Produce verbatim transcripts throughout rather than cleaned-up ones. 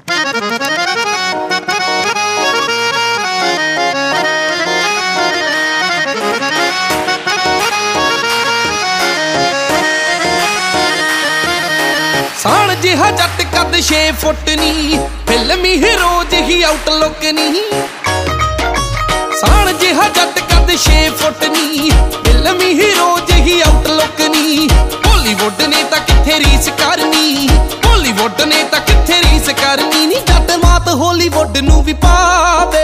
ਸਾਣ ਜਿਹਾ ਜੱਟ ਕੱਦ ਛੇ ਫੁੱਟ ਨੀ, ਫਿਲਮੀ ਹੀਰੋ ਜਿਹੀ ਆਊਟਲੁੱਕ ਨੀ। ਸਾਣ ਜਿਹਾ ਜੱਟ ਕੱਦ ਛੇ ਫੁੱਟ ਨੀ, ਫਿਲਮੀ ਹੀਰੋ ਜਿਹੀ ਆਊਟਲੁੱਕ ਨੀ। ਬਾਲੀਵੁੱਡ ਨੇ ਤਾਂ ਕਿੱਥੇ ਰੀਸ ਕਰਨੀ, ਬਾਲੀਵੁੱਡ ਨੇ ਤਾਂ ਕਿੱਥੇ ਰੀਸ ਕਰਨੀ ਨੀ। ਜੱਟ ਮਾਤ ਹਾਲੀਵੁੱਡ ਨੂੰ ਵੀ ਪਾਵੇ,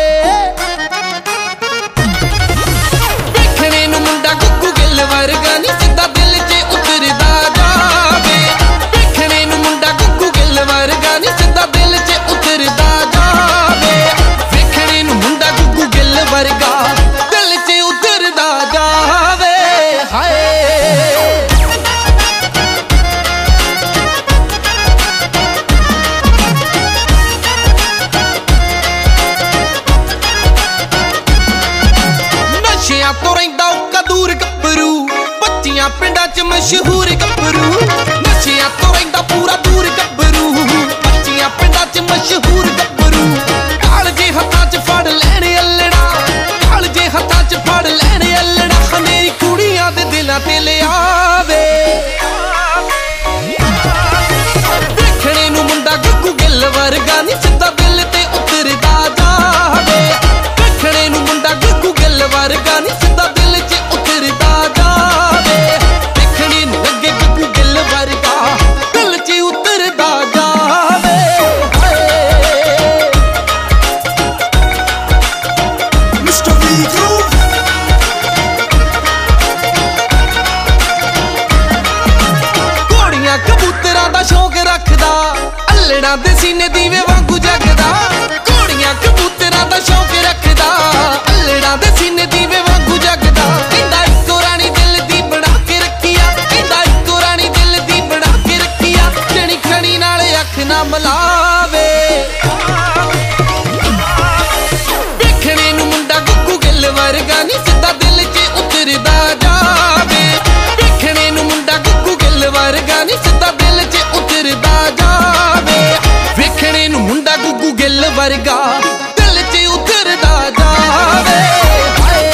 ਵੇਖਣੇ ਨੂੰ ਮੁੰਡਾ ਗੁੱਗੂ ਗਿੱਲ ਵਰਗਾ ਨੀ, ਸਿੱਧਾ ਦਿਲ 'ਚ ਉਤਰਦਾ ਜਾਵੇ। ਵੇਖਣੇ ਨੂੰ ਮੁੰਡਾ ਗੁੱਗੂ ਗਿੱਲ ਵਰਗਾ ਨੀ, ਸਿੱਧਾ ਦਿਲ 'ਚ ਉਤਰਦਾ ਜਾਵੇ। ਵੇਖਣੇ ਨੂੰ ਮੁੰਡਾ ਗੁੱਗੂ ਗਿੱਲ ਵਰਗਾ ਦਿਲ 'ਚ ਉਤਰਦਾ ਜਾਵੇ। ਹਾਏ ਨਸ਼ਿਆਂ ਤੋਂ ਰਹਿੰਦਾ ਔਕਾ ਦੂਰ ਗੱਭਰੂ, ਬੱਚੀਆਂ ਪਿੰਡਾਂ 'ਚ ਮਸ਼ਹੂਰ ਗੱਭਰੂ। ਨਸ਼ਿਆਂ ਤੋਂ ਰਹਿੰਦਾ ਪੂਰਾ ਦੂਰ ਗੱਭਰੂ, ਬੱਚੀਆਂ ਪਿੰਡਾਂ 'ਚ ਮਸ਼ਹੂਰ ਗੱਭਰੂ। ਕਾਲ ਜੇ ਹੱਥਾਂ 'ਚ ਫੜ ਲੈਣ ਅੱਲੜਾ, ਕਾਲ ਜੇ ਹੱਥਾਂ 'ਚ ਫੜ ਲੈਣ ਅੱਲੜਾ। ਹਨੇਰੀ ਕੁੜੀਆਂ ਦੇ ਦਿਲਾਂ ਤੇ ਲਿਆਵੇ, ਵੇਖਣੇ ਨੂੰ ਮੁੰਡਾ ਗੁੱਗੂ ਗਿੱਲ ਵਰਗਾ ਨੀ, ਸਿੱਧਾ ਦਿਲ ਤੇ ਉਤਰਦਾ ਜਾਵੇ। ਵੇਖਣੇ ਨੂੰ ਮੁੰਡਾ ਗੁੱਗੂ ਗਿੱਲ ਵਰਗਾ ਨੀ, ਸਿੱਧਾ ਦਿਲ 'ਚ ਉਤਰਦਾ ਜਾਵੇ। ਵੇਖਣੇ ਨੂੰ ਲੱਗੇ ਗੁੱਗੂ ਗਿੱਲ ਵਰਗਾ ਦਿਲ 'ਚ ਉਤਰਦਾ ਜਾਵੇ। ਮਿਸਟਰ ਵੀ ਗਰੂਵ ਘੋੜੀਆਂ ਕਬੂਤਰਾਂ ਦਾ ਸ਼ੌਕ ਰੱਖਦਾ, ਅੱਲੜਾਂ ਦੇ ਸੀਨੇ ਦੀਵੇ ਵਾਂਗੂ ਜਗਦਾ। ਘੋੜੀਆਂ ਕਬੂਤਰਾਂ ਦਾ ਸ਼ੌਕ ਰੱਖਦਾ, ਅੱਲੜਾਂ ਦੇ ਸੀਨੇ ਦੀਵੇ ਵਾਂਗੂ ਜਗਦਾ। ਕਹਿੰਦਾ ਇੱਕੋ ਰਾਣੀ ਦਿਲ ਦੀ ਬਣਾ ਕੇ ਰੱਖੀਆ, ਕਹਿੰਦਾ ਇੱਕੋ ਰਾਣੀ ਦਿਲ ਦੀ ਬਣਾ ਕੇ ਰੱਖੀਆ। ਜਣੀ ਖਣੀ ਨਾਲ ਅੱਖ ਨਾ ਮਿਲਾਵੇ, ਵੇਖਣੇ ਨੂੰ ਮੁੰਡਾ ਗੁੱਗੂ ਗਿੱਲ ਵਰਗਾ ਨੀ, ਸਿੱਧਾ ਦਿਲ 'ਚ ਉਤਰਦਾ ਜਾਵੇ। ਵੇਖਣੇ ਨੂੰ ਮੁੰਡਾ ਗੁੱਗੂ ਗਿੱਲ ਵਰਗਾ ਨੀ, ਸਿੱਧਾ ਦਿਲ 'ਚ ਉਤਰਦਾ ਜਾਵੇ। ਵੇਖਣੇ ਨੂੰ ਮੁੰਡਾ ਗੁੱਗੂ ਗਿੱਲ ਵਰਗਾ ਦਿਲ 'ਚ ਉਤਰਦਾ ਜਾਵੇ। ਹਾਏ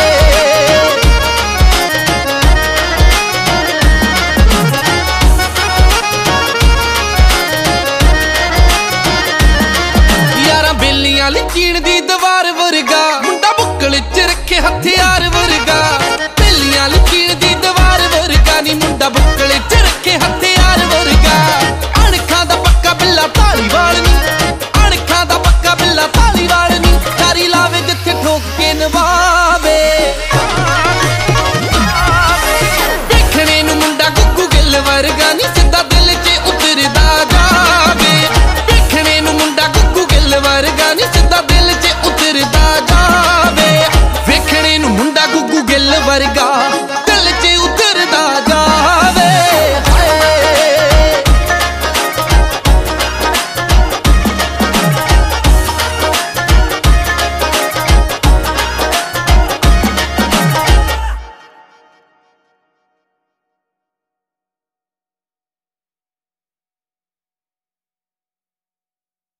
ਯਾਰਾਂ ਬੇਲੀਆਂ ਲਈ ਚੀਣ ਦੀ ਦੀਵਾਰ ਵਰਗਾ, ਮੁੰਡਾ ਬੁੱਕਲ 'ਚ ਰੱਖੇ ਹਥਿਆਰ ਵਰਗਾ। ਬੇਲੀਆਂ ਲਈ ਚੀਣ ਦੀ ਦੀਵਾਰ ਵਰਗਾ ਨੀ, ਮੁੰਡਾ ਬੁੱਕਲ 'ਚ ਰੱਖੇ ਹਥਿਆਰ ਵਰਗਾ। ਅਣਖਾਂ ਦਾ ਪੱਕਾ ਬਿੱਲਾ ਧਾਲੀਵਾਲ ਨੀ, ਅਣਖਾਂ ਦਾ ਪੱਕਾ ਬਿੱਲਾ ਧਾਲੀਵਾਲ ਨੀ। ਤਾਰੀ ਲਾਵੇ ਜਿੱਥੇ ਠੋਕ ਕੇ ਨਵਾਵੇ, ਵੇਖਣੇ ਨੂੰ ਮੁੰਡਾ ਗੁੱਗੂ ਗਿੱਲ ਵਰਗਾ ਨੀ, ਸਿੱਧਾ ਦਿਲ 'ਚ ਉਤਰਦਾ ਜਾਵੇ। ਵੇਖਣੇ ਨੂੰ ਮੁੰਡਾ ਗੁੱਗੂ ਗਿੱਲ ਵਰਗਾ ਨੀ, ਸਿੱਧਾ ਦਿਲ 'ਚ ਉਤਰਦਾ ਜਾਵੇ। ਵੇਖਣੇ ਨੂੰ ਮੁੰਡਾ ਗੁੱਗੂ ਗਿੱਲ ਵਰਗਾ ਦਿਲ 'ਚ ਉਤਰ